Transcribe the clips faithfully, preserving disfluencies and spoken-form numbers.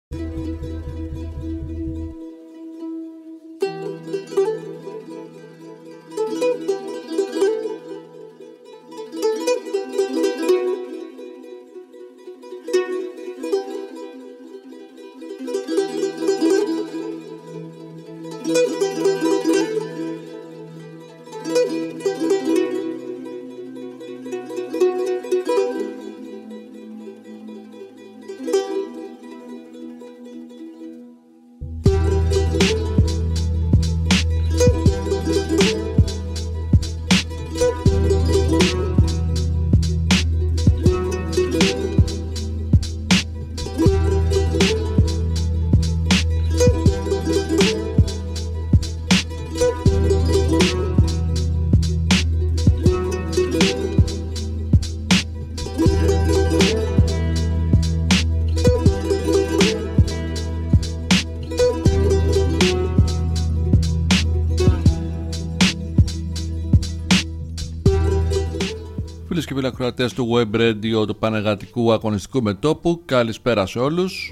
Φίλες και φίλοι ακροατές του Web Radio, του Πανεργατικού Αγωνιστικού Μετώπου, καλησπέρα σε όλους.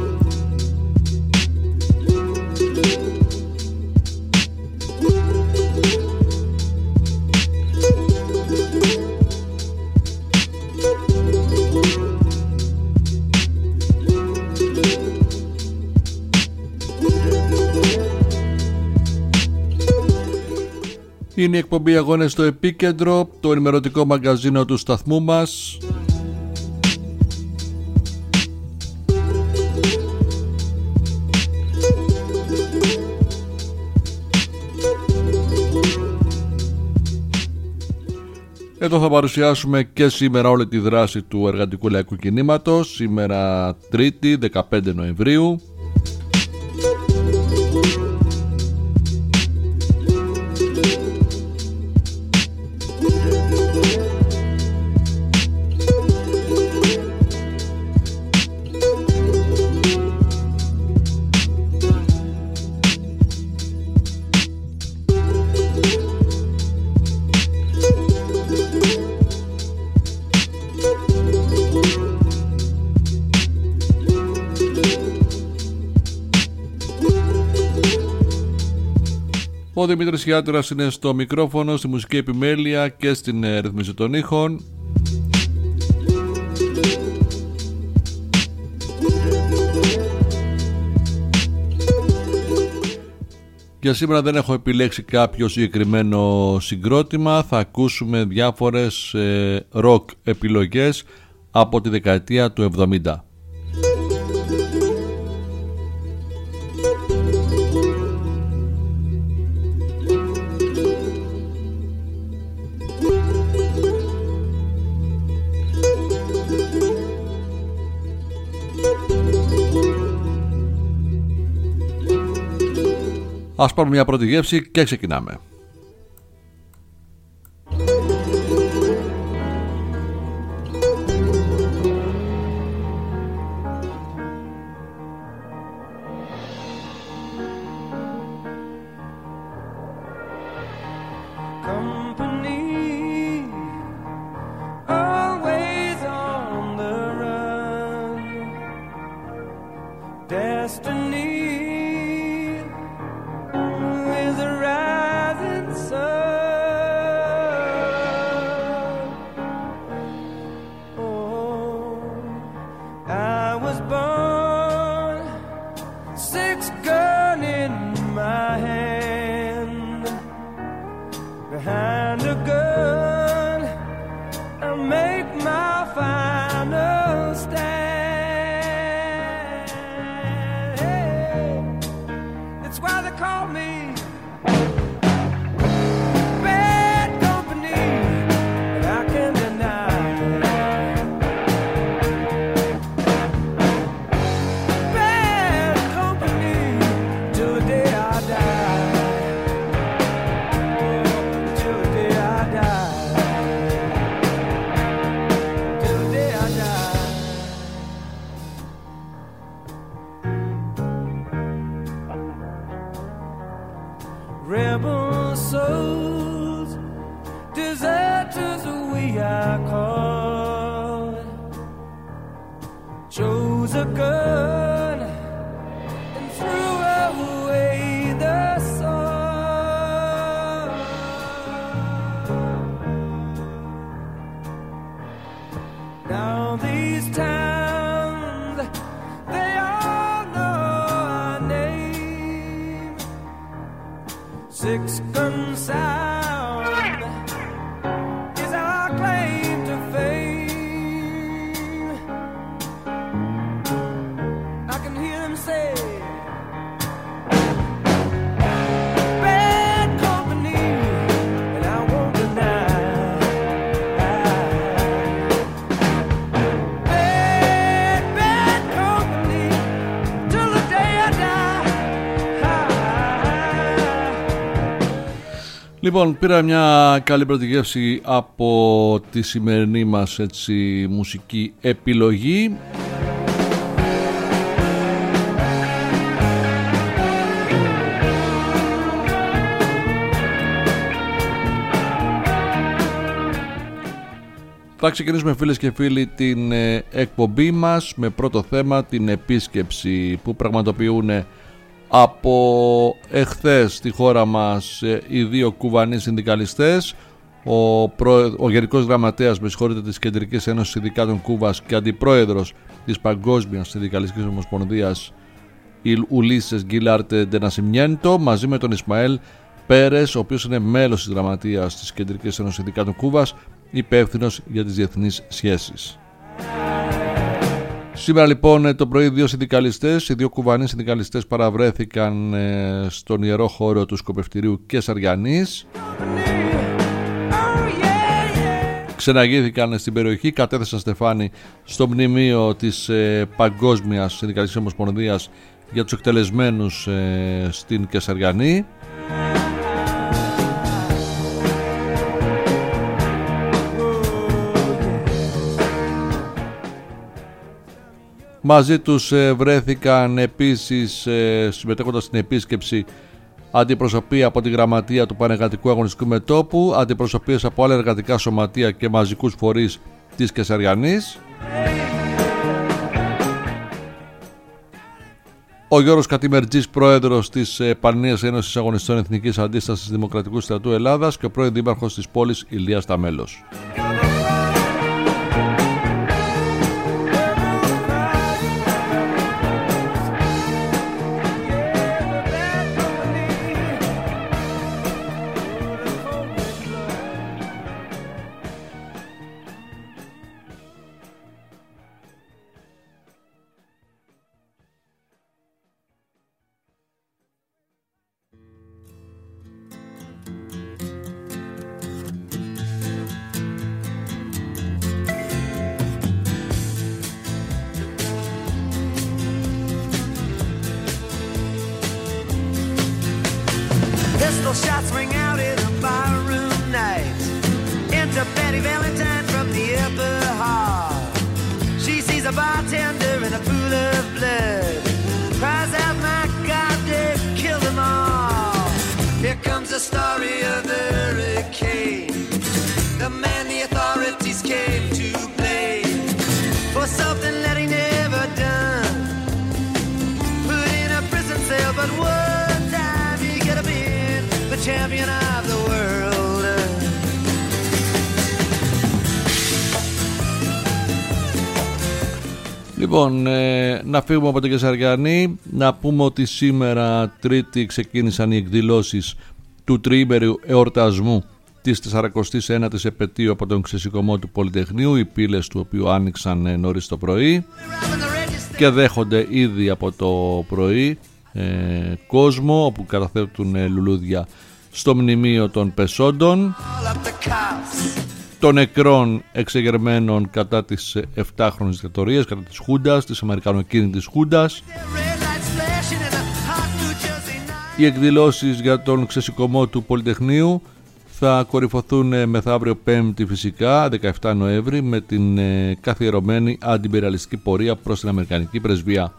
Είναι η εκπομπή Αγώνες στο Επίκεντρο, το ενημερωτικό μαγκαζίνο του σταθμού μας. Εδώ θα παρουσιάσουμε και σήμερα όλη τη δράση του Εργατικού Λαϊκού Κινήματος, σήμερα Τρίτη δεκαπέντε Νοεμβρίου. Ο Δημήτρης Γιάτρας είναι στο μικρόφωνο, στη μουσική επιμέλεια και στην ε, ρυθμίση των ήχων. Για σήμερα δεν έχω επιλέξει κάποιο συγκεκριμένο συγκρότημα. Θα ακούσουμε διάφορες ε, rock επιλογές από τη δεκαετία του εβδομήντα. Ας πάρουμε μια πρώτη γεύση και ξεκινάμε. Chose a gun Λοιπόν, πήρα μια καλή πρώτη γεύση από τη σημερινή μας έτσι, μουσική επιλογή. Θα ξεκινήσουμε, φίλες και φίλοι, την ε, εκπομπή μας με πρώτο θέμα την επίσκεψη που πραγματοποιούν από εχθές στη χώρα μας ε, οι δύο κουβανοί συνδικαλιστές, ο, προ... ο Γενικός Γραμματέας με συγχωρείτε, της Κεντρικής Ένωσης Συνδικάτων Κούβας και Αντιπρόεδρος της Παγκόσμιας Συνδικαλιστικής Ομοσπονδίας Ουλίσες Γκίλαρτ ντε Νασιμιέντο, μαζί με τον Ισμαέλ Πέρες, ο οποίος είναι μέλος της Γραμματείας της Κεντρικής Ένωσης Συνδικάτων Κούβας, υπεύθυνος για τις διεθνείς σχέσεις. Σήμερα λοιπόν το πρωί δύο συνδικαλιστές, οι δύο κουβανοί συνδικαλιστές παραβρέθηκαν ε, στον ιερό χώρο του σκοπευτηρίου Κεσαριανής. Ξεναγήθηκαν στην περιοχή, κατέθεσαν στεφάνι στο μνημείο της ε, Παγκόσμιας Συνδικαλιστικής Ομοσπονδίας για τους εκτελεσμένους ε, στην Κεσαριανή. Μαζί τους βρέθηκαν επίσης, συμμετέχοντας στην επίσκεψη, αντιπροσωπεία από τη Γραμματεία του Πανεργατικού Αγωνιστικού Μετώπου, αντιπροσωπείες από άλλα εργατικά σωματεία και μαζικούς φορείς της Κεσαριανής. Ο Γιώργος Κατημερτζής, πρόεδρος της Πανελλήνιας Ένωσης Αγωνιστών Εθνικής Αντίστασης Δημοκρατικού Στρατού Ελλάδας και ο πρώην δήμαρχος της πόλης Ηλίας Ταμέλος. Λοιπόν, ε, να φύγουμε από την Κεσαριανή, να πούμε ότι σήμερα Τρίτη ξεκίνησαν οι εκδηλώσεις του τριήμερου εορτασμού της σαρακοστής ένατης επετείου από τον ξεσηκωμό του Πολυτεχνείου, οι πύλες του οποίου άνοιξαν ε, νωρίς το πρωί και δέχονται ήδη από το πρωί ε, κόσμο, όπου καταθέτουν ε, λουλούδια στο μνημείο των πεσόντων, των νεκρών εξεγερμένων κατά της εφτάχρονης δικτατορίας, κατά της Χούντας, της αμερικανοκίνητης Χούντας. Οι εκδηλώσεις για τον ξεσηκωμό του Πολυτεχνείου θα κορυφωθούν μεθαύριο Πέμπτη φυσικά, δεκαεφτά Νοέμβρη, με την καθιερωμένη αντιμπεριαλιστική πορεία προς την Αμερικανική Πρεσβεία.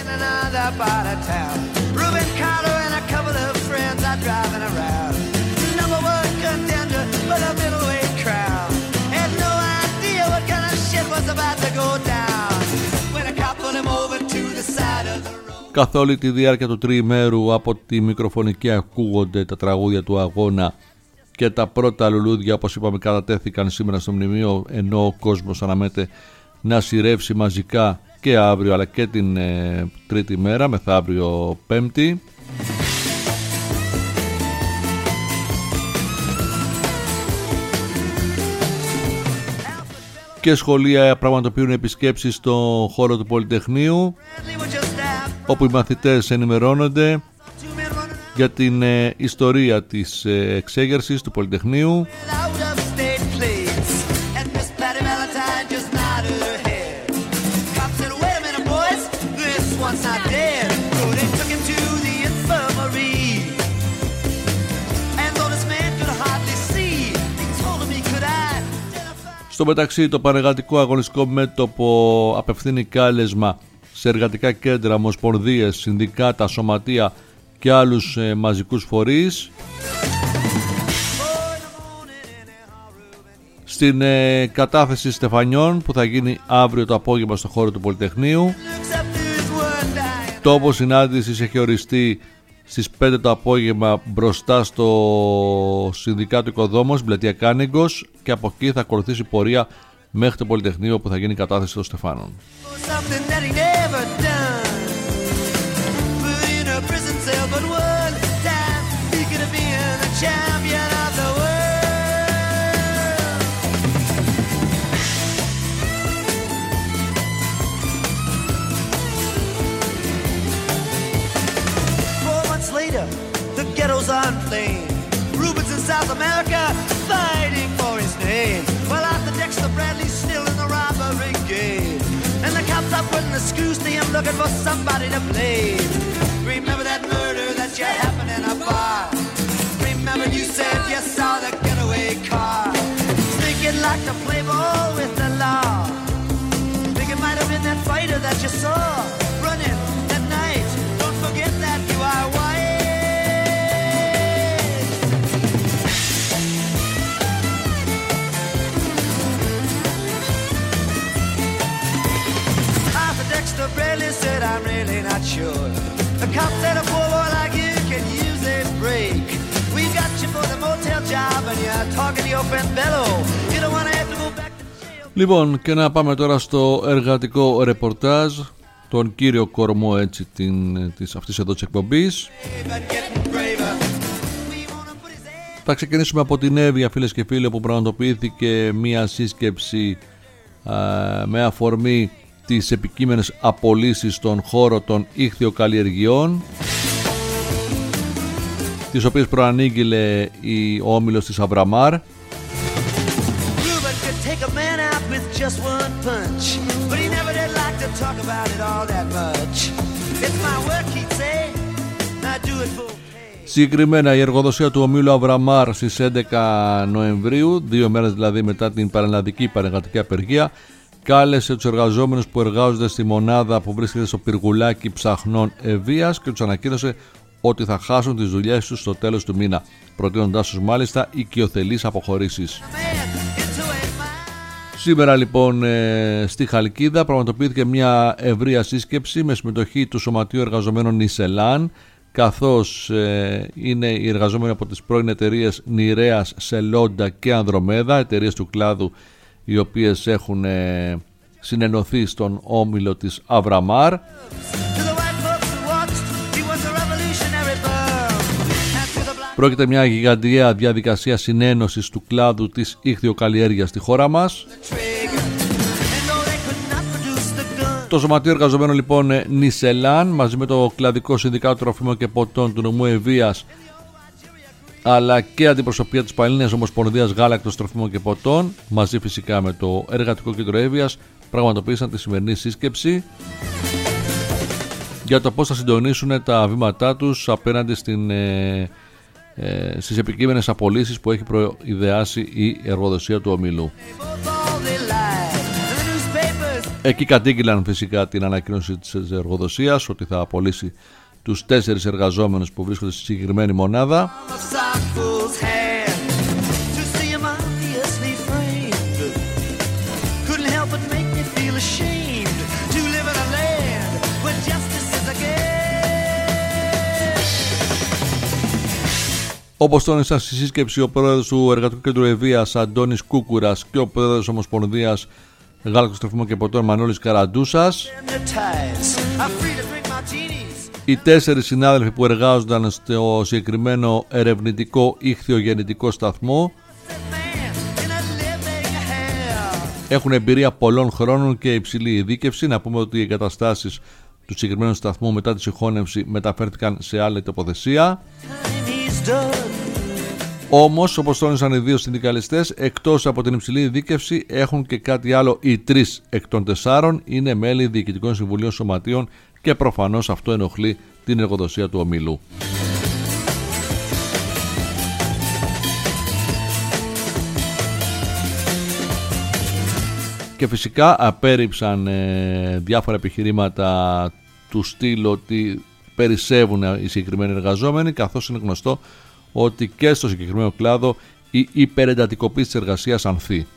Καθ' όλη τη διάρκεια του τριημέρου από τη μικροφωνική ακούγονται τα τραγούδια του αγώνα και τα πρώτα λουλούδια, όπως είπαμε, κατατέθηκαν σήμερα στο μνημείο, ενώ ο κόσμος αναμένεται να σειρεύσει μαζικά και αύριο αλλά και την ε, τρίτη μέρα, μεθαύριο Πέμπτη. Και σχολεία πραγματοποιούν επισκέψεις στο χώρο του Πολυτεχνείου, όπου οι μαθητές ενημερώνονται για την ε, ιστορία της ε, εξέγερσης του Πολυτεχνείου, Στο μεταξύ, το Πανεργατικό Αγωνιστικό Μέτωπο απευθύνει κάλεσμα σε εργατικά κέντρα, ομοσπονδίες, συνδικάτα, σωματεία και άλλους ε, μαζικούς φορείς στην ε, κατάθεση στεφανιών που θα γίνει αύριο το απόγευμα στο χώρο του Πολυτεχνείου. Τόπος συνάντησης έχει οριστεί στις πέντε το απόγευμα μπροστά στο Συνδικάτο Οικοδόμος, στην πλατεία Κάνιγκος, και από εκεί θα ακολουθήσει πορεία μέχρι το Πολυτεχνείο που θα γίνει η κατάθεση των στεφάνων. The ghettos are inflamed. Rubens in South America fighting for his name. Well, Arthur Dexter Bradley's still in the robber brigade. And the cops are putting the screws to him looking for somebody to blame. Remember that murder that you happened in a bar. Remember you said you saw the getaway car. Thinking like to play ball with the law. Think it might have been that fighter that you saw running at night. Don't forget that you are white. Dexter Bradley said, I'm really not sure. The cop said a poor boy like you can use a break. We got you for the motel job and you're talking to your friend Bello. You don't want to have to go back to jail. Λοιπόν, και να πάμε τώρα στο εργατικό ρεπορτάζ, τον κύριο κορμό έτσι την, της, αυτής εδώ της εκπομπής. Θα ξεκινήσουμε από την Εύβοια, φίλες και φίλοι, όπου πραγματοποιήθηκε μια σύσκεψη α, με αφορμή τις επικείμενες απολύσεις στον χώρο των ίχθυοκαλλιεργειών, τις οποίες προανήγγειλε η, ο όμιλος της Αβραμάρ. Συγκεκριμένα η εργοδοσία του ομίλου Αβραμάρ στις έντεκα Νοεμβρίου, δύο μέρες δηλαδή μετά την πανελλαδική πανεργατική απεργία, κάλεσε τους εργαζόμενους που εργάζονται στη μονάδα που βρίσκεται στο πυργουλάκι Ψαχνών Εβίας και τους ανακοίνωσε ότι θα χάσουν τις δουλειές τους στο τέλος του μήνα, προτείνοντάς τους μάλιστα οικειοθελείς αποχωρήσεις. Σήμερα λοιπόν στη Χαλκίδα πραγματοποιήθηκε μια ευρεία σύσκεψη με συμμετοχή του Σωματείου Εργαζομένων Νισελάν, καθώς είναι οι εργαζόμενοι από τις πρώην εταιρείες Νιρέας, Σελόντα και Ανδρομέδα, εταιρείες του κλάδου οι οποίες έχουν ε, συνενωθεί στον όμιλο της Αβραμάρ. Πρόκειται μια γιγαντιαία διαδικασία συνένωσης του κλάδου της ίχθυοκαλλιέργειας στη χώρα μας. Το Σωματείο Εργαζομένων λοιπόν Νισελάν μαζί με το Κλαδικό Συνδικάτο Τροφίμων και Ποτών του νομού Εβίας, αλλά και αντιπροσωπεία της Πανελλήνιας Ομοσπονδίας Γάλακτος, Τροφίμων και Ποτών, μαζί φυσικά με το Εργατικό Κέντρο Εύβοιας, πραγματοποίησαν τη σημερινή σύσκεψη για το πώς θα συντονίσουν τα βήματά τους απέναντι στην, ε, ε, στις επικείμενες απολύσεις που έχει προειδεάσει η εργοδοσία του ομίλου. Εκεί κατήγγειλαν φυσικά την ανακοίνωση της εργοδοσίας ότι θα απολύσει τους τέσσερις εργαζόμενους που βρίσκονται στη συγκεκριμένη μονάδα. Όπως τόνισαν στη σύσκεψη ο πρόεδρος του Εργατικού Κέντρου Εβίας Αντώνης Κούκουρας και ο πρόεδρος της Ομοσπονδίας Γάλακτος, Τροφίμων και Ποτών Μανώλης Καραντούσας, οι τέσσερις συνάδελφοι που εργάζονταν στο συγκεκριμένο ερευνητικό ίχθυογεννητικό σταθμό έχουν εμπειρία πολλών χρόνων και υψηλή ειδίκευση. Να πούμε ότι οι εγκαταστάσεις του συγκεκριμένου σταθμού μετά τη συγχώνευση μεταφέρθηκαν σε άλλη τοποθεσία. Όμως, όπως τόνισαν οι δύο συνδικαλιστές, εκτός από την υψηλή ειδίκευση έχουν και κάτι άλλο. Οι τρεις εκ των τεσσάρων είναι μέλη διοικητικών συμβουλίων σωματείων και προφανώς αυτό ενοχλεί την εργοδοσία του ομίλου. Και φυσικά απέρριψαν ε, διάφορα επιχειρήματα του στυλ ότι περισσεύουν οι συγκεκριμένοι εργαζόμενοι, καθώς είναι γνωστό ότι και στο συγκεκριμένο κλάδο η υπερεντατικοποίηση της εργασίας ανθεί.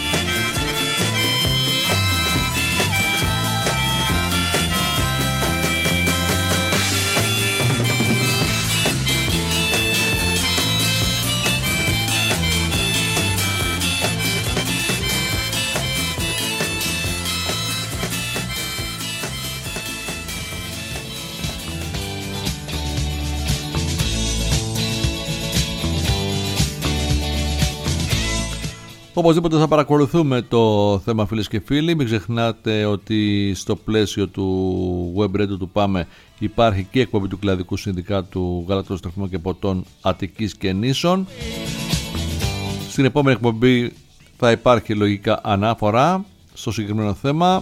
Οπωσδήποτε θα παρακολουθούμε το θέμα, φίλες και φίλοι. Μην ξεχνάτε ότι στο πλαίσιο του Web Radio του Πάμε υπάρχει και εκπομπή του Κλαδικού Συνδικάτου Γάλακτος, Τροφίμων και Ποτών Αττικής και Νήσων. Στην επόμενη εκπομπή θα υπάρχει λογικά ανάφορα στο συγκεκριμένο θέμα.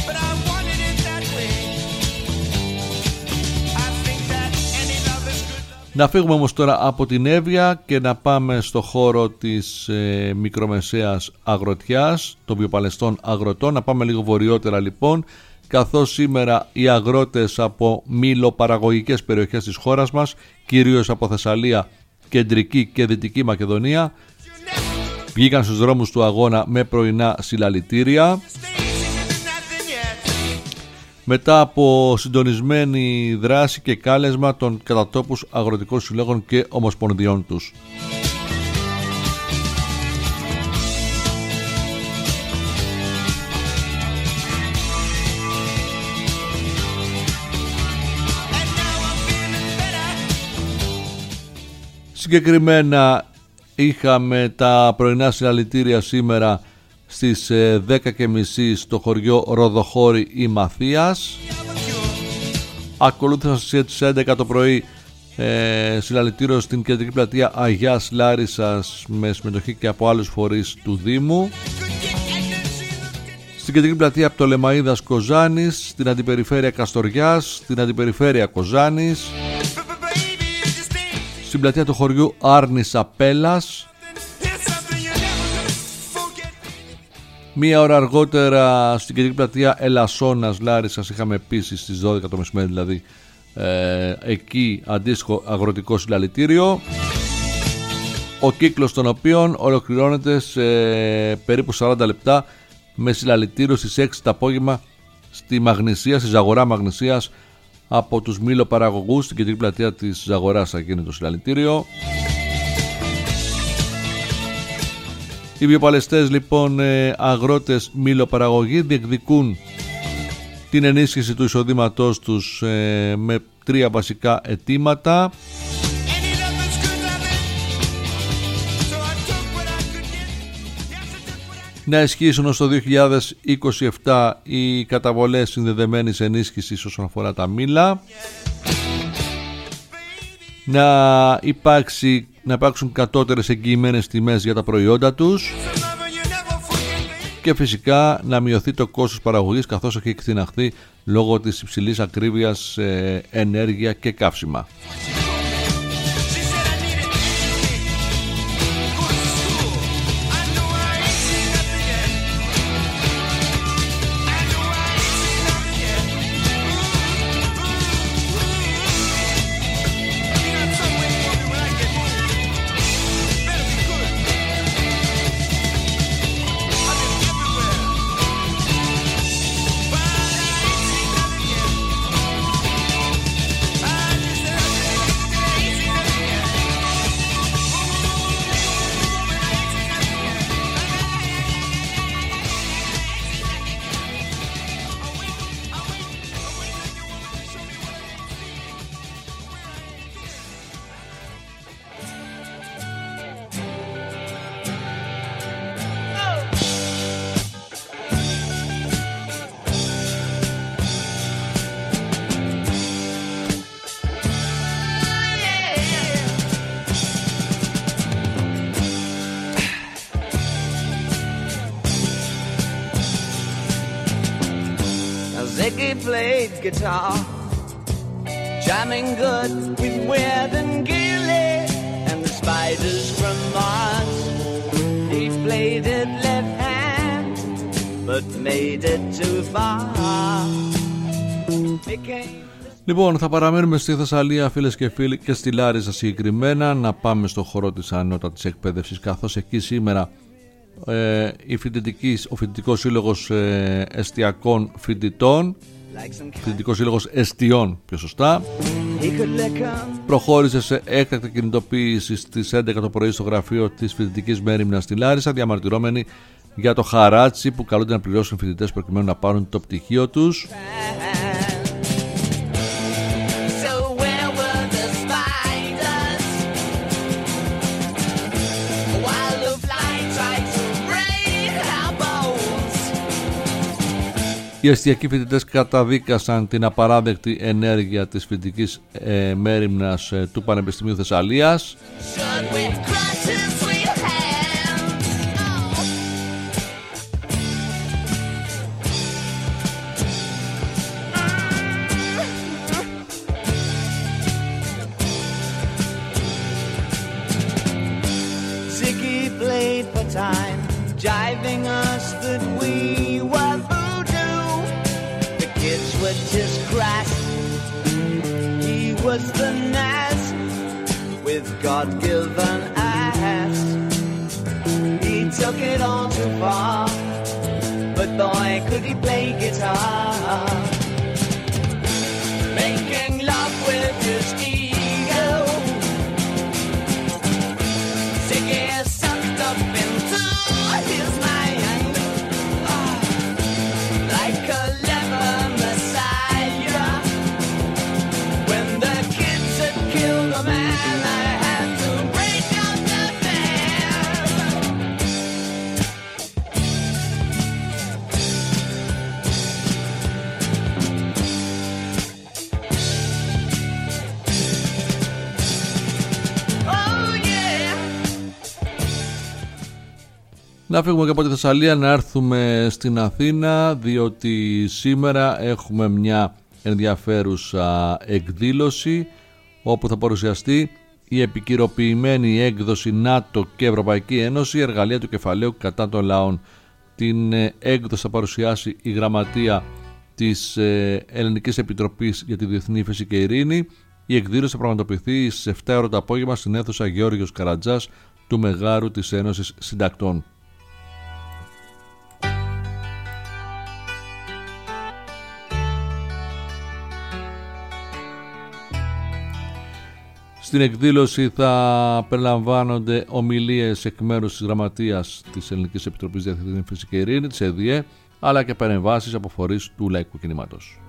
Να φύγουμε όμως τώρα από την Εύβοια και να πάμε στο χώρο της ε, μικρομεσαίας αγροτιάς, των βιοπαλαιστών αγροτών. Να πάμε λίγο βορειότερα λοιπόν, καθώς σήμερα οι αγρότες από μήλοπαραγωγικές περιοχές της χώρας μας, κυρίως από Θεσσαλία, Κεντρική και Δυτική Μακεδονία, βγήκαν στους δρόμους του αγώνα με πρωινά συλλαλητήρια. Μετά από συντονισμένη δράση και κάλεσμα των κατατόπους αγροτικών συλλόγων και ομοσπονδιών τους. Συγκεκριμένα είχαμε τα πρωινά συλλαλητήρια σήμερα στις δέκα και μισή στο χωριό Ροδοχώρη ή Μαθίας. Ακολούθησαν στις έντεκα το πρωί ε, συλλαλητήριο στην κεντρική πλατεία Αγιάς Λάρισσας με συμμετοχή και από άλλους φορείς του Δήμου. Στην κεντρική πλατεία Πτολεμαΐδας Κοζάνης, στην αντιπεριφέρεια Καστοριάς, στην αντιπεριφέρεια Κοζάνης, στην πλατεία του χωριού Άρνης Απέλας. Μία ώρα αργότερα στην κεντρική πλατεία Ελασσόνας Λάρισσας είχαμε επίσης στις δώδεκα το μεσημέρι, δηλαδή ε, εκεί αντίστοιχο αγροτικό συλλαλητήριο, ο κύκλος των οποίων ολοκληρώνεται σε περίπου σαράντα λεπτά με συλλαλητήριο στις έξι το απόγευμα στη Μαγνησία, στη Ζαγορά Μαγνησίας, από τους μήλοπαραγωγούς. Στην κεντρική πλατεία της Ζαγοράς θα γίνει το συλλαλητήριο. Οι βιοπαλαιστές λοιπόν αγρότες μήλοπαραγωγοί διεκδικούν την ενίσχυση του εισοδήματός τους ε, με τρία βασικά αιτήματα. Να ισχύσουν ως το δύο χιλιάδες είκοσι επτά οι καταβολές συνδεδεμένης ενίσχυσης όσον αφορά τα μήλα. Να, υπάρξει, να υπάρξουν κατώτερες εγγυημένες τιμές για τα προϊόντα τους και φυσικά να μειωθεί το κόστος παραγωγής, καθώς έχει εκτιναχθεί λόγω της υψηλής ακρίβειας σε ενέργεια και καύσιμα. Ziggy played guitar, jamming good with Weird and Gilly and the Spiders from Mars. He played it left hand, but made it too far. Λοιπόν, θα παραμένουμε στη Θεσσαλία, φίλες και φίλοι, και στη Λάρισα συγκεκριμένα, να πάμε στο χώρο της ανώτατης εκπαίδευσης, καθώς εκεί σήμερα ε, η φοιτητικής, ο Φοιτητικός Σύλλογος ε, Εστιακών Φοιτητών, Φοιτητικός Σύλλογος Εστιών πιο σωστά, προχώρησε σε έκτακτη κινητοποίηση στις έντεκα το πρωί στο γραφείο της Φοιτητικής Μέριμνας στη Λάρισα, διαμαρτυρώμενοι για το χαράτσι που καλούνται να πληρώσουν οι φοιτητές προκειμένου να πάρουν το πτυχίο τους. Οι εστιακοί φοιτητές καταδίκασαν την απαράδεκτη ενέργεια της φοιτητικής ε, μέριμνας ε, του Πανεπιστημίου Θεσσαλίας. Ziggy played for time, jiving us that we were voodoo. The kids were just crass. He was the Nas with God-given ass. He took it all too far, but boy could he play guitar. Making love with his ego. Ziggy sucked up into his mind, oh, like a clever messiah. When the kids had killed a man, I had to break out the band. Oh yeah. Να φύγουμε και από τη Θεσσαλία, να έρθουμε στην Αθήνα, διότι σήμερα έχουμε μια ενδιαφέρουσα εκδήλωση όπου θα παρουσιαστεί η επικυροποιημένη έκδοση ΝΑΤΟ και Ευρωπαϊκή Ένωση, εργαλεία του κεφαλαίου κατά των λαών. Την έκδοση θα παρουσιάσει η γραμματεία της Ελληνικής Επιτροπής για τη Διεθνή Ύφεση και Ειρήνη. Η εκδήλωση θα πραγματοποιηθεί στις επτά ώρα το απόγευμα στην αίθουσα Γεώργιος Καρατζάς του Μεγάρου της Ένωσης Συντακτών. Στην εκδήλωση θα περιλαμβάνονται ομιλίες εκ μέρους της Γραμματείας της Ελληνικής Επιτροπής Διεθνής Ύφεσης και Ειρήνη, της ΕΔΙΕ, αλλά και παρεμβάσεις από φορείς του λαϊκού κινήματος.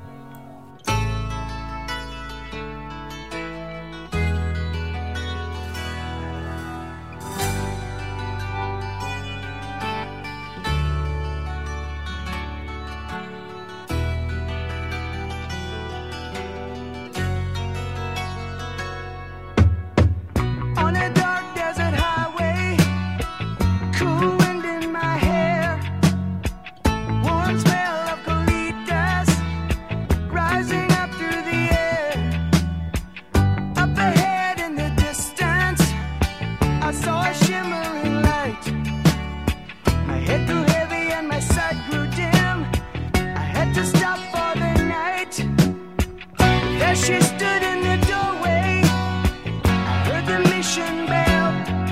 On a dark desert highway, cool wind in my hair, warm smell of colitas rising up through the air. Up ahead in the distance, I saw a shimmering light. My head grew heavy and my sight grew dim. I had to stop for the night. There she stood in the doorway. The mission bell.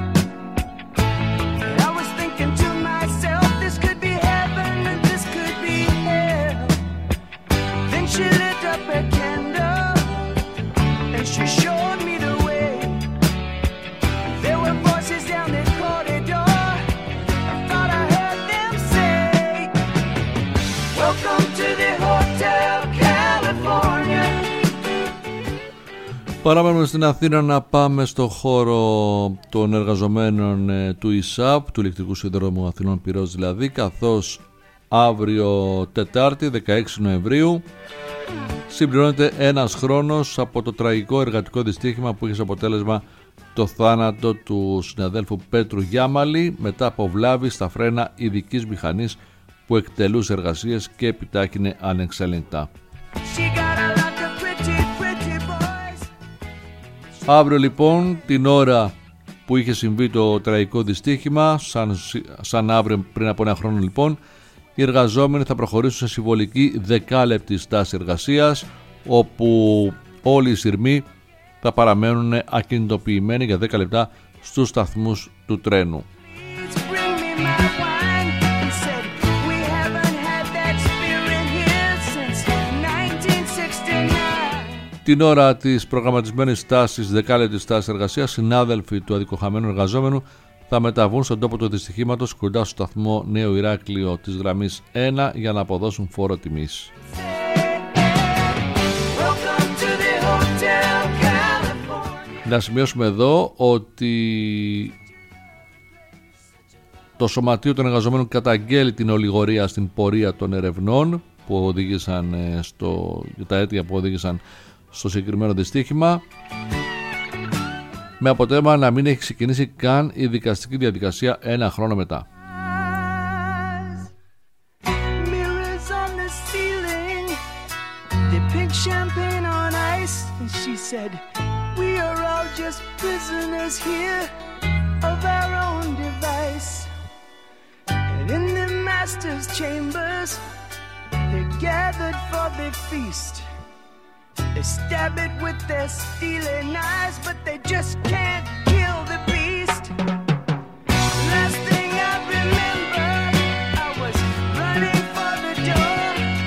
And I was thinking to myself, this could be heaven and this could be hell. Then she lit up a candle and she showed me the way. There were voices down the corridor. I thought I heard them say, welcome to the Hotel California. Παραμένουμε στην Αθήνα, να πάμε στο χώρο των εργαζομένων ε, του ΙΣΑΠ, του Ηλεκτρικού Σύνδρομου Αθηνών Πυρός δηλαδή, καθώς αύριο Τετάρτη δεκαέξι Νοεμβρίου συμπληρώνεται ένας χρόνος από το τραγικό εργατικό δυστύχημα που είχε σαν αποτέλεσμα το θάνατο του συναδέλφου Πέτρου Γιάμαλη μετά από βλάβη στα φρένα ειδικής μηχανής που εκτελούσε εργασίες και επιτάχυνε ανεξέλεγκτα. Αύριο λοιπόν, την ώρα που είχε συμβεί το τραγικό δυστύχημα, σαν, σαν αύριο πριν από ένα χρόνο λοιπόν, οι εργαζόμενοι θα προχωρήσουν σε συμβολική δεκάλεπτη στάση εργασίας, όπου όλοι οι σειρμοί θα παραμένουν ακινητοποιημένοι για δέκα λεπτά στους σταθμούς του τρένου. Την ώρα της προγραμματισμένης στάσης, δεκάλεπτης στάσης εργασίας, συνάδελφοι του αδικοχαμένου εργαζόμενου θα μεταβούν στον τόπο του δυστυχήματος κοντά στο σταθμό Νέο Ηράκλειο της γραμμής ένα για να αποδώσουν φόρο τιμής. Να σημειώσουμε εδώ ότι το Σωματείο των Εργαζομένων καταγγέλει την ολιγορία στην πορεία των ερευνών που οδήγησαν στο, τα αίτια που οδήγησαν στο συγκεκριμένο δυστύχημα, με αποτέλεσμα να μην έχει ξεκινήσει καν η δικαστική διαδικασία ένα χρόνο μετά. They stab it with their stealing eyes, but they just can't kill the beast. Last thing I remember, I was running for the door.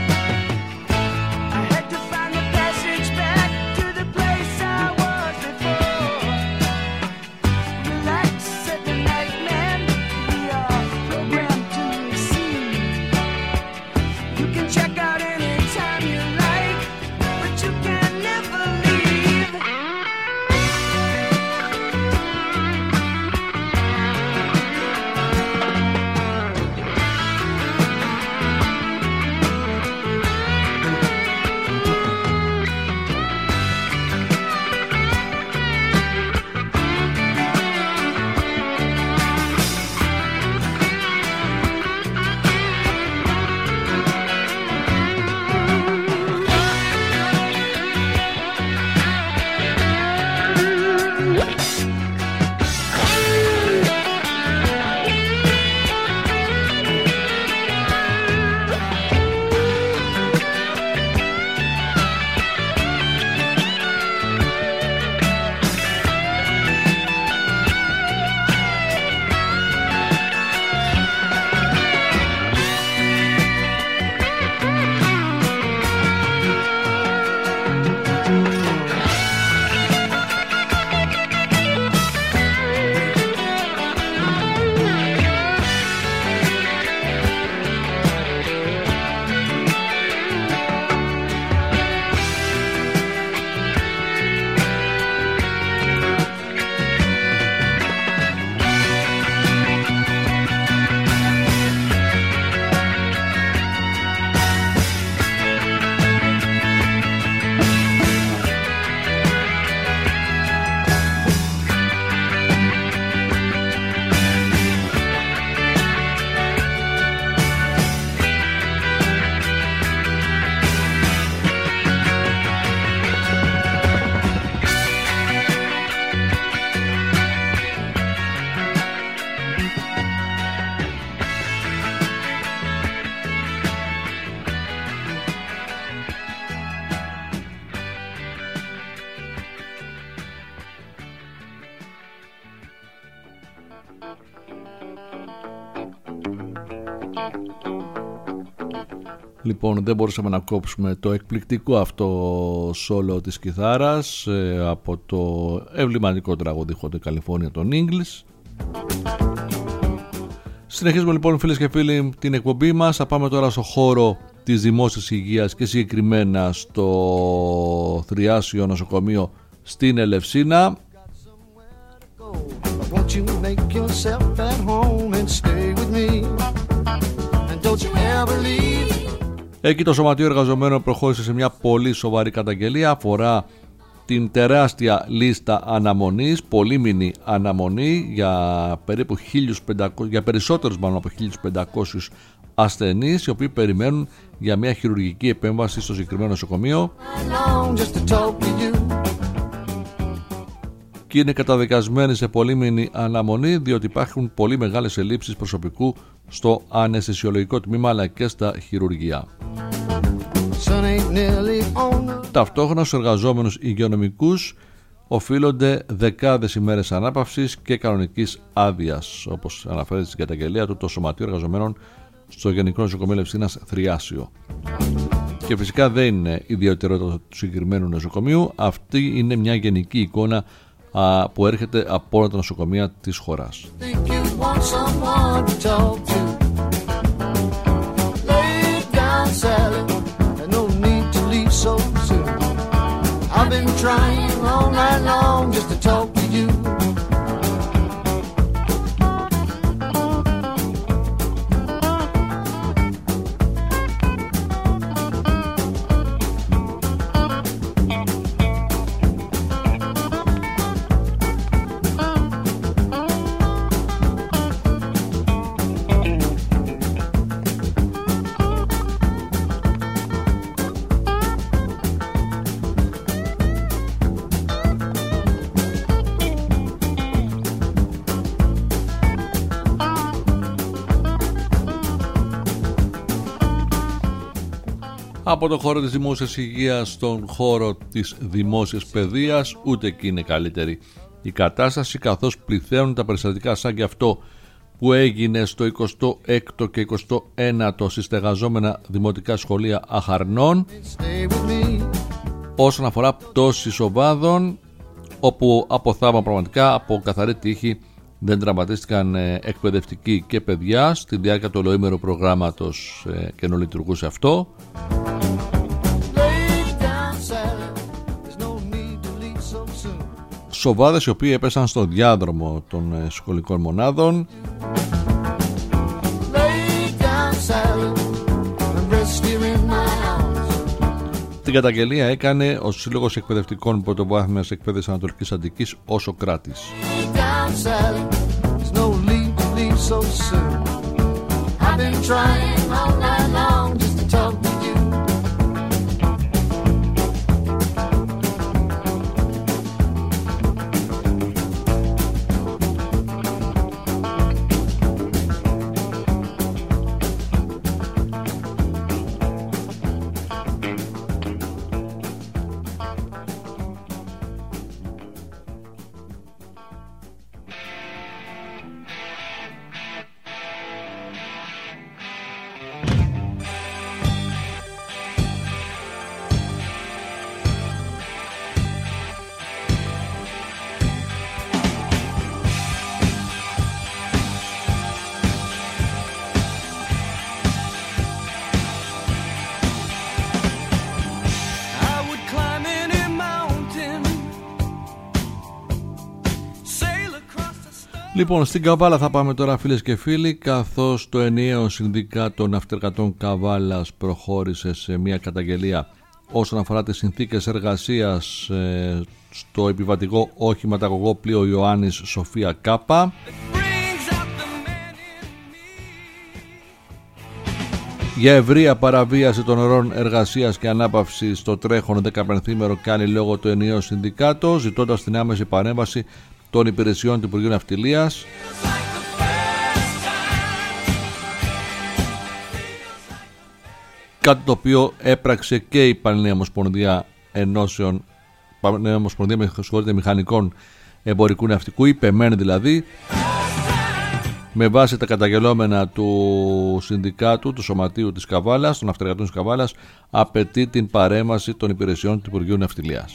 I had to find the passage back to the place I was before. Relax, said the night man, we are programmed to receive. You can check out anytime you like, but you can't. Λοιπόν, δεν μπορούσαμε να κόψουμε το εκπληκτικό αυτό σόλο της κιθάρας ε, από το εμβληματικό τραγούδι Hotel California των English. Συνεχίζουμε λοιπόν, φίλες και φίλοι, την εκπομπή μας. Θα πάμε τώρα στο χώρο της δημόσιας υγείας και συγκεκριμένα στο Θριάσιο Νοσοκομείο στην Ελευσίνα. Εκεί το Σωματείο Εργαζομένων προχώρησε σε μια πολύ σοβαρή καταγγελία. Αφορά την τεράστια λίστα αναμονής, πολύμηνη αναμονή για περίπου χίλιους πεντακόσιους, για περισσότερους μάλλον από χίλιους πεντακόσιους ασθενείς, οι οποίοι περιμένουν για μια χειρουργική επέμβαση στο συγκεκριμένο νοσοκομείο. και είναι καταδικασμένοι σε πολύμηνη αναμονή, διότι υπάρχουν πολύ μεγάλες ελλείψεις προσωπικού στο αναισθησιολογικό τμήμα αλλά και στα χειρουργεία. Ταυτόχρονα στους εργαζόμενους υγειονομικούς οφείλονται δεκάδες ημέρες ανάπαυσης και κανονικής άδειας, όπως αναφέρεται στην καταγγελία του το Σωματείο Εργαζομένων στο Γενικό Νοσοκομείο Λευστίνας Θριάσιο. Και φυσικά δεν είναι ιδιαιτερότητα του συγκεκριμένου νοσοκομείου, αυτή είναι μια γενική εικόνα α, που έρχεται από όλα τα νοσοκομεία της χώρας. Από το χώρο της δημόσιας υγείας στον χώρο της δημόσιας παιδείας, ούτε εκεί είναι καλύτερη η κατάσταση, καθώς πληθαίνουν τα περιστατικά σαν και αυτό που έγινε στο εικοστό έκτο και εικοστό ένατο συστεγαζόμενα δημοτικά σχολεία Αχαρνών όσον αφορά πτώσεις οβάδων, όπου από θαύμα πραγματικά από καθαρή τύχη δεν τραυματίστηκαν εκπαιδευτικοί και παιδιά στη διάρκεια του ολοήμερου προγράμματος και ενώ λειτουργούσε αυτό. Σοβάδες οι οποίοι έπεσαν στο διάδρομο των σχολικών μονάδων. Την καταγγελία έκανε ο Σύλλογος Εκπαιδευτικών Πρωτοβάθμιας Εκπαίδευσης Ανατολικής Αττικής, ο Σοκράτης. Λοιπόν, στην Καβάλα θα πάμε τώρα, φίλες και φίλοι, καθώς το ενιαίο συνδικάτο ναυτεργατών Καβάλας προχώρησε σε μια καταγγελία όσον αφορά τις συνθήκες εργασίας ε, στο επιβατικό οχηματαγωγό πλοίο Ιωάννης Σοφία Κάπα. Για ευρεία παραβίαση των ωρών εργασίας και ανάπαυση στο τρέχον δεκαπενθήμερο κάνει λόγο το ενιαίο συνδικάτο, ζητώντας την άμεση παρέμβαση των υπηρεσιών του Υπουργείου Ναυτιλίας. Κάτι το οποίο έπραξε και η Πανελλήνια Ομοσπονδία Ενώσεων, Πανελλήνια Ομοσπονδία με συγχωρείτε, Μηχανικών Εμπορικού Ναυτικού, η ΠΕΜΕΝ δηλαδή, με βάση τα καταγγελόμενα του συνδικάτου, του Σωματείου της Καβάλας, των ναυτεργατών της Καβάλας, απαιτεί την παρέμβαση των υπηρεσιών του Υπουργείου Ναυτιλίας.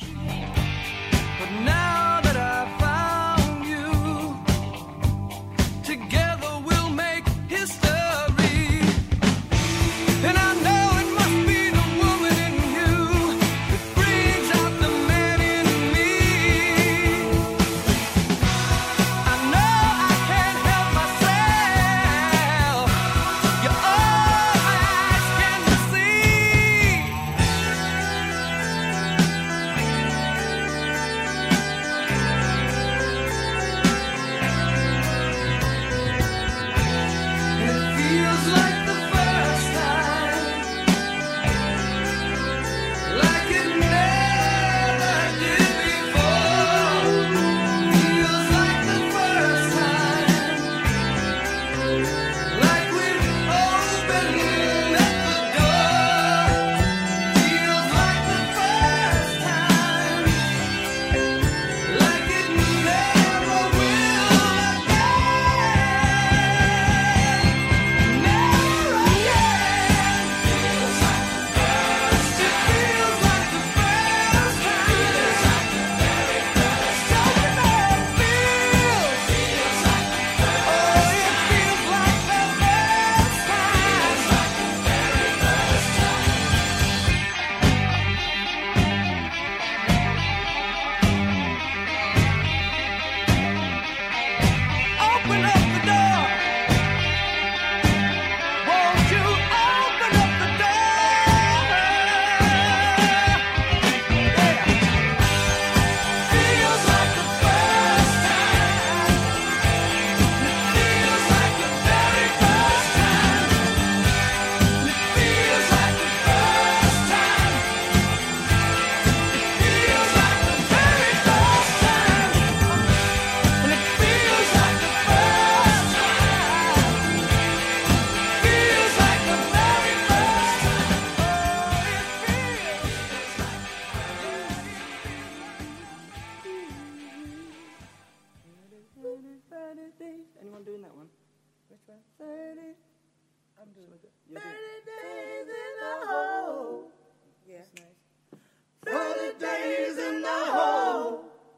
thirty, I'm doing it. thirty days in the hole. Yeah, that's nice. thirty days in the hole.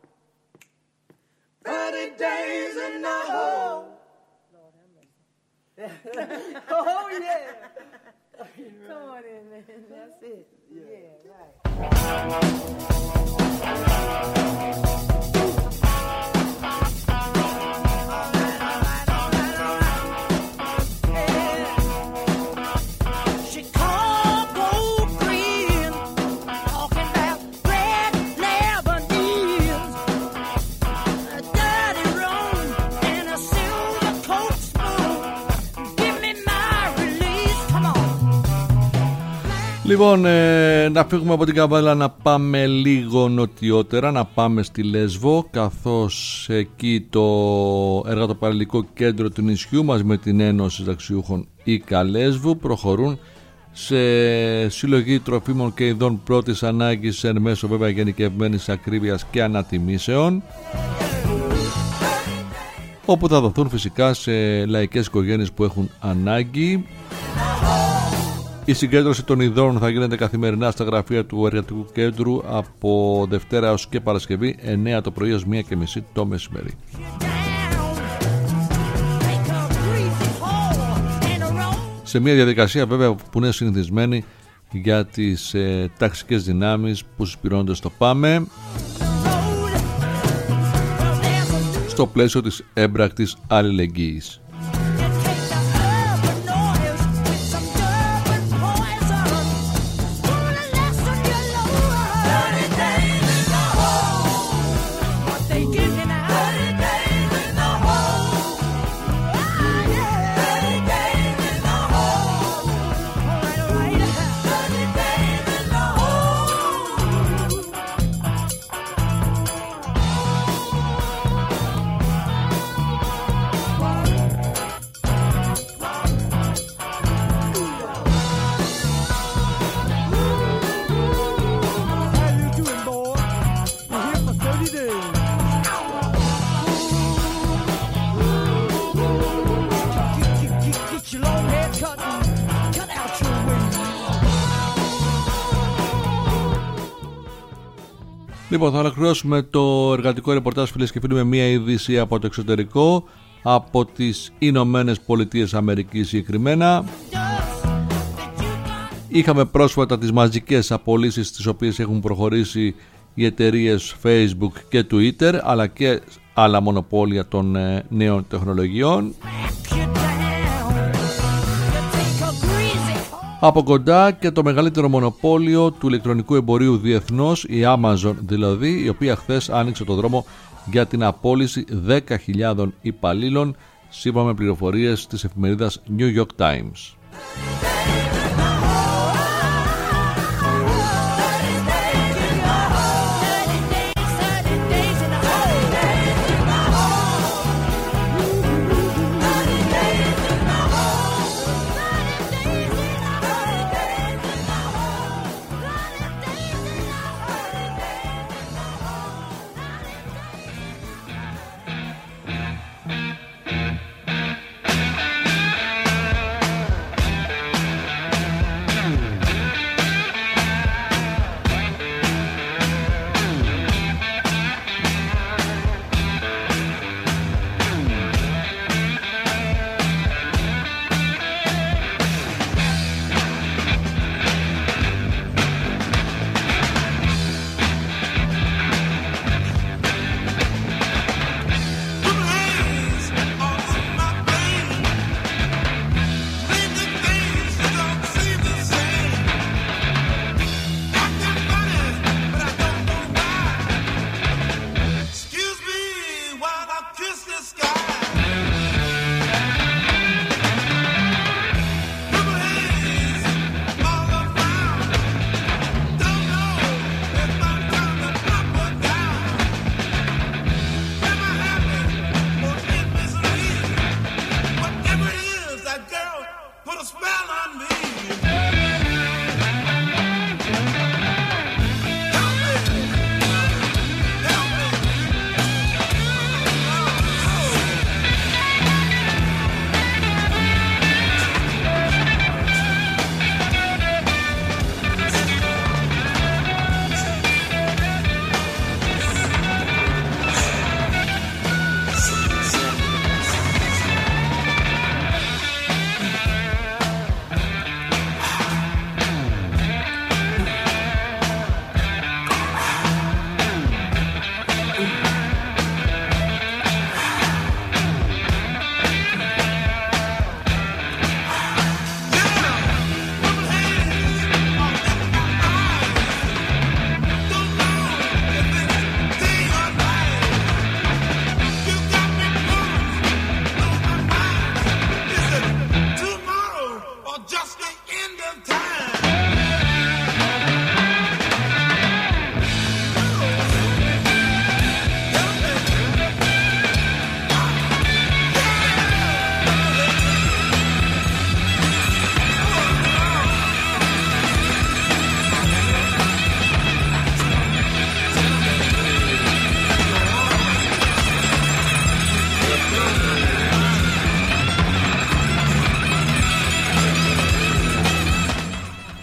thirty days in the hole. Lord have mercy. Oh, yeah. Come on in, man. That's it. Yeah, right. Λοιπόν, ε, να φύγουμε από την Καβάλα, να πάμε λίγο νοτιότερα, να πάμε στη Λέσβο, καθώς εκεί το εργατοπαραγωγικό κέντρο του νησιού μας με την Ένωση Συνταξιούχων ΙΚΑ Λέσβου προχωρούν σε συλλογή τροφίμων και ειδών πρώτης ανάγκης εν μέσω βέβαια γενικευμένης ακρίβειας και ανατιμήσεων, όπου θα δοθούν φυσικά σε λαϊκές οικογένειες που έχουν ανάγκη. Η συγκέντρωση των ειδών θα γίνεται καθημερινά στα γραφεία του Εργατικού Κέντρου από Δευτέρα έως και Παρασκευή εννιά το πρωί έως μία και μισή το μεσημέρι. Σε μια διαδικασία βέβαια που είναι συνηθισμένη για τις ε, ταξικές δυνάμεις που συσπηρώνονται στο ΠΑΜΕ στο πλαίσιο της έμπρακτης αλληλεγγύης. Λοιπόν, θα ολοκληρώσουμε το εργατικό ρεπορτάζ, φίλες και φίλοι, με μια είδηση από το εξωτερικό, από τις Ηνωμένες Πολιτείες Αμερικής συγκεκριμένα. Είχαμε πρόσφατα τις μαζικές απολύσεις τις οποίες έχουν προχωρήσει οι εταιρείες Facebook και Twitter, αλλά και άλλα μονοπόλια των νέων τεχνολογιών. Από κοντά και το μεγαλύτερο μονοπόλιο του ηλεκτρονικού εμπορίου διεθνώς, η Amazon δηλαδή, η οποία χθες άνοιξε το δρόμο για την απόλυση δέκα χιλιάδων υπαλλήλων, σύμφωνα με πληροφορίες της εφημερίδας New York Times.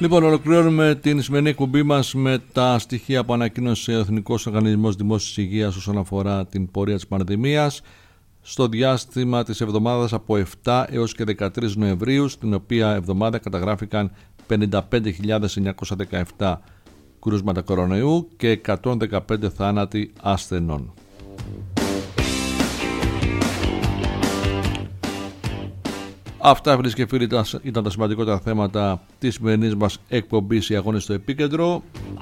Λοιπόν, ολοκληρώνουμε την σημερινή εκπομπή μας με τα στοιχεία που ανακοίνωσε ο Εθνικός Οργανισμός Δημόσιας Υγείας όσον αφορά την πορεία της πανδημίας στο διάστημα της εβδομάδας από επτά έως και δεκατρείς Νοεμβρίου, στην οποία εβδομάδα καταγράφηκαν πενήντα πέντε χιλιάδες εννιακόσια δεκαεπτά κρούσματα κορονοϊού και εκατόν δεκαπέντε θάνατοι ασθενών. Αυτά, φίλες και φίλοι, ήταν τα σημαντικότερα θέματα της σημερινής μας εκπομπής «Οι Αγώνες στο Επίκεντρο».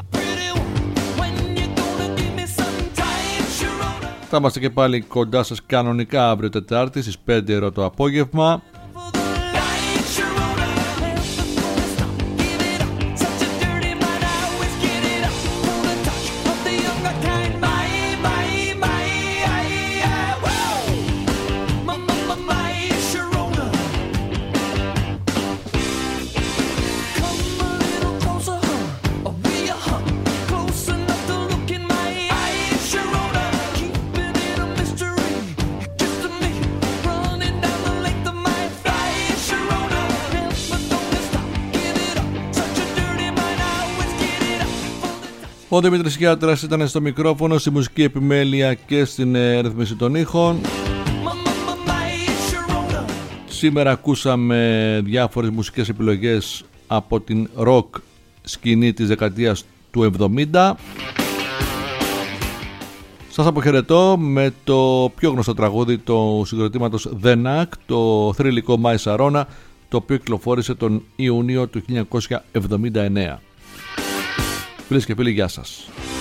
Θα είμαστε και πάλι κοντά σας κανονικά αύριο Τετάρτη στις πέντε το απόγευμα. Ο Δημήτρης Γιάτρας ήταν στο μικρόφωνο, στη μουσική επιμέλεια και στην ε, ρύθμιση των ήχων. Σήμερα ακούσαμε διάφορες μουσικές επιλογές από την rock σκηνή της δεκαετίας του εβδομήντα. Σας αποχαιρετώ με το πιο γνωστό τραγούδι του συγκροτήματος The Knack, το θρυλικό My Sarona, το οποίο κυκλοφόρησε τον Ιούνιο του χίλια εννιακόσια εβδομήντα εννέα. Φίλες και φίλοι, γεια σας.